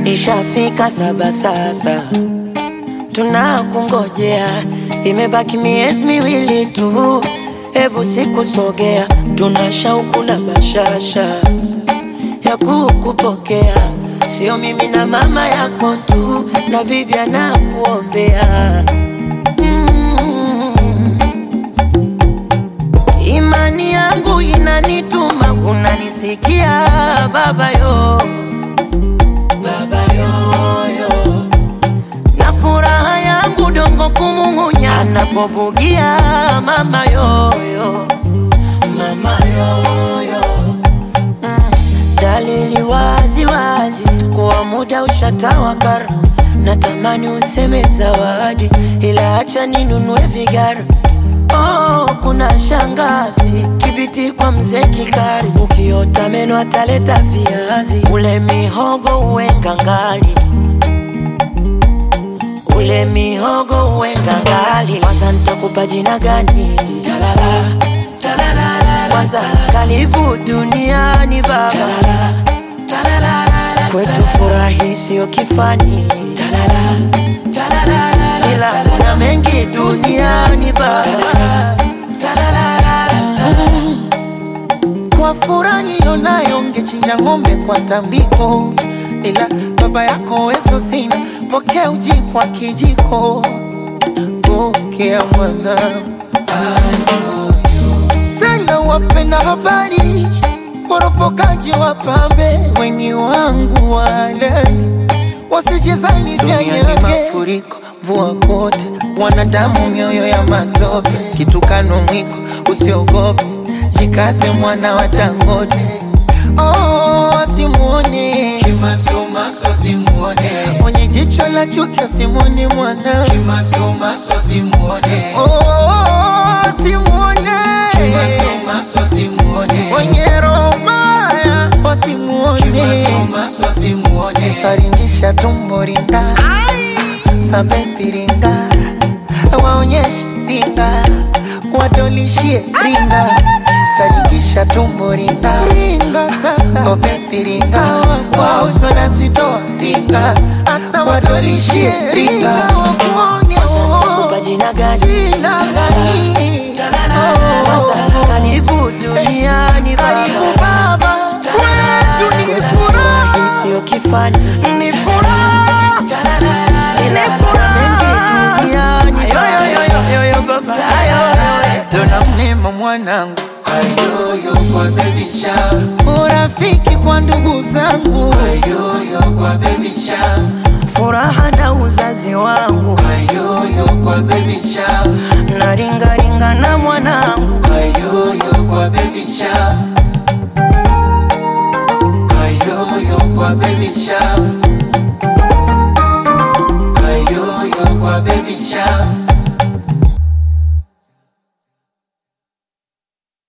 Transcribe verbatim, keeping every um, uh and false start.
Ishafika saba sasa, tunakungojea. Imebaki miezi miwili tu, hebu siku sogea. Tuna shauku na bashasha ya kukupokea. Sio mimi na mama yako tu, na bibi anakuombea. mm. Imani yangu inanituma, unanisikia baba yo, baba yo, yo. Na furaha yangu dongo kumung'unya anapobugia mama yo, yo. Mama yo, yo. Mm. Dalili wazi wazi kuwa muda ushatawakar. Natamani useme zawadi, ila acha ninunue vigara. Oh, kuna shangazi kibiti kwa mzee Kikari. Ukiota meno ataleta viazi, ule mihogo uwe ngangali, ule mihogo uwe ngangali. Kwanza nitakupa jina gani? Talala, talala, kwanza karibu duniani baba. Talala, talala, kwetu furahi sio kifani. Talala, talala, ila kuna mengi duniani baba. Talala, kwa furaha nilionayo ngechinja ng'ombe kwa tambiko, ila baba yako wezo sina. Pokea uji kwa kijiko, pokea mwana. Tena wapenda habari, woropokaji wapambe. Weni wangu wale wasijezani vya nyage. Mafuriko, mvua kote, wanadamu mioyo ya matope. Kitukano mwiko, usiogope, jikaze mwana wa Dangote. Oh, simuone Kimasomaso simuone, mwenye jicho la chuki simuone mwana. Kimasomaso simuone, Oh, simuone Kimasomaso simuone, mwenye roho mbaya wasimuone. Kimasomaso simuone, Saringisha tumbo ringa, sabepi ringa, waonyeshe ringa, wadolishie ringa. Saringisha tumbo ringa, ringa sasa, obepi ringa, wauso na sitoa ringa, asa wadolishie ringa. Wakuone nitakupa jina gani? jina gani? Karibu duniani Karibu baba. baba, kwetu ni furaha, Sio kifani. ni furaha, ni furaha. Dona mnema mwanangu, ayoyo kwa baby shower, urafiki kwa ndugu zangu, ayoyo kwa baby shower, Furaha na uzazi wangu, ayoyo kwa baby shower, na ringa ringa na mwanangu. ayoyo kwa baby shower, ayoyo kwa baby shower, ayoyo kwa baby shower.